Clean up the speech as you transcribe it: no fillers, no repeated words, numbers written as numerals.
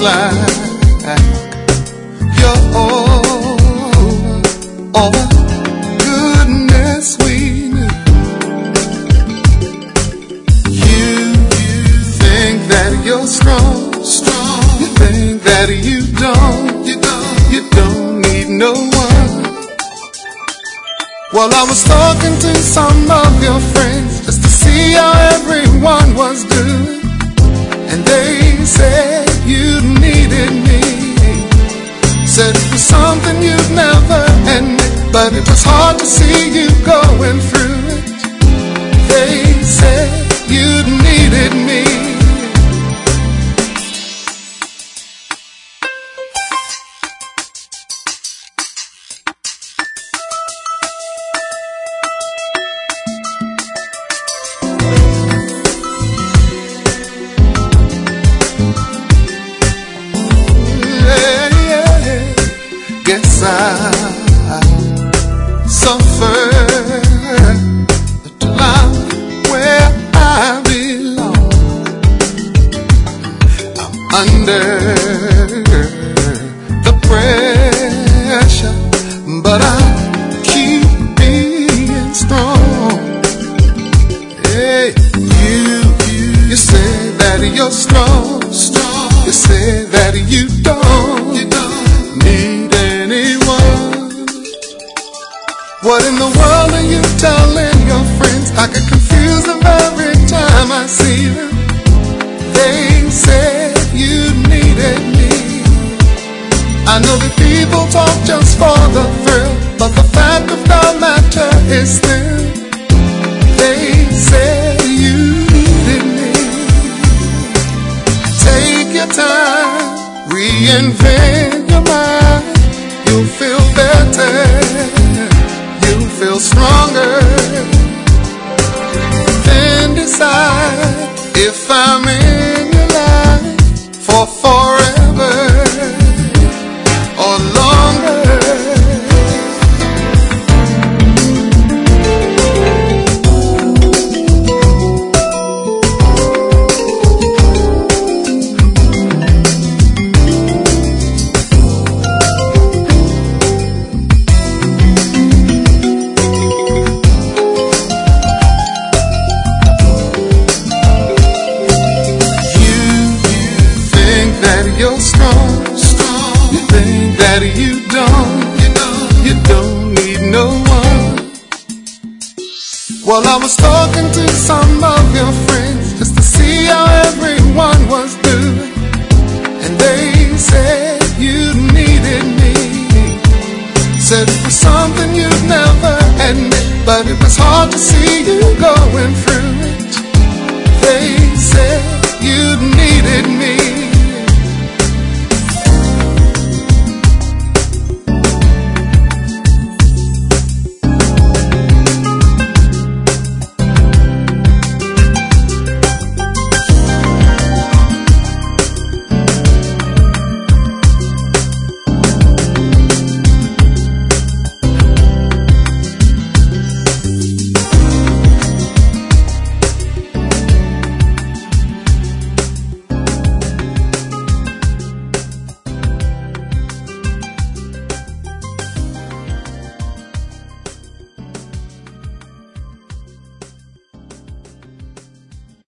like you're all the goodness we knew. You think that you're strong. You think that you don't need no one. Well, I was talking to some of your friends just to see how everyone was doing, and they said you needed me. Said it was something you'd never admit, but it was hard to see you going through it. They said you needed me. Guess I suffered to lie where I belong. I'm under the pressure, but I keep being strong. Hey, you say that you're strong. You say that you don't need anyone. What in the world are you telling your friends? I get confused every time I see them. They said you needed me. I know that people talk just for the thrill, but the fact of the matter is still, they said you needed me. Take your time, reinvent your mind. You'll feel better, you'll feel stronger. Then decide if I'm in your life for forever or longer. You're strong. You think that you don't need no one. Well, I was talking to some of your friends just to see how everyone was doing, and they said you needed me. Said it was something you'd never admit, but it was hard to see you going through.